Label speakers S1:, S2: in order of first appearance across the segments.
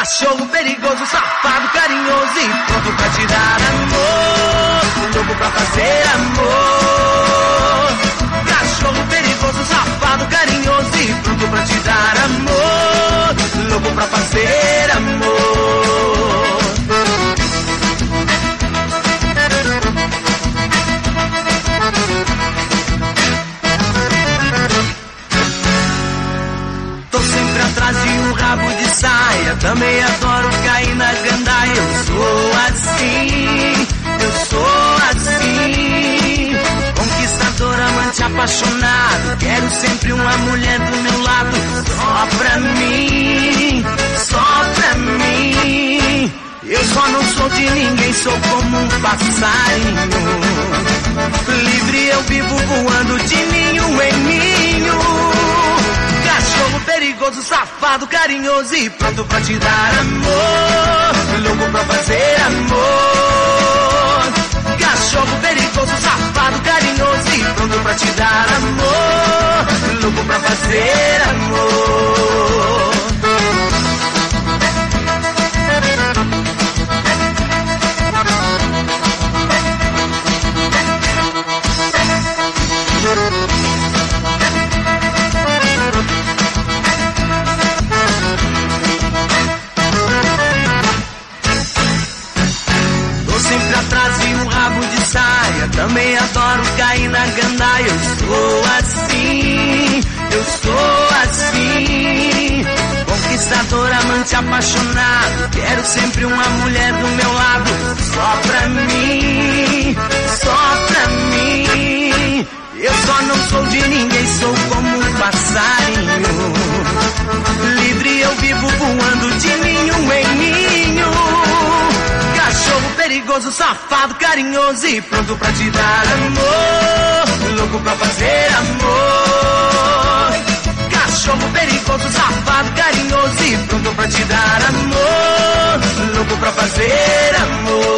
S1: Cachorro perigoso, safado, carinhoso e pronto pra te dar amor. Louco pra fazer amor. Cachorro perigoso, safado, carinhoso e pronto pra te dar amor. Louco pra fazer amor. Tô sempre atrás de um rabo de saia. Também adoro cair na gandaia. Eu sou assim. Conquistador, amante, apaixonado. Quero sempre uma mulher do meu lado. Só pra mim. Eu só não sou de ninguém, sou como um passarinho. Livre eu vivo voando de ninho em ninho. Cachorro perigoso, safado, carinhoso e pronto pra te dar amor. Louco pra fazer amor. Cachorro perigoso, safado, carinhoso e pronto pra te dar amor. Louco pra fazer amor. Tô sempre atrás de um rabo de saia. Também adoro cair na gandaia. Eu sou assim. Conquistador, amante, apaixonado. Quero sempre uma mulher do meu lado. Só pra mim. Eu só não sou de ninguém, sou como um passarinho. Livre eu vivo voando de ninho em ninho. Cachorro perigoso, safado, carinhoso e pronto pra te dar amor. Louco pra fazer amor. Cachorro perigoso, safado, carinhoso e pronto pra te dar amor. Louco pra fazer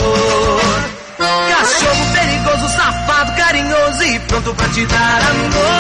S1: amor. Cachorro perigoso, safado, carinhoso e pronto pra te dar amor.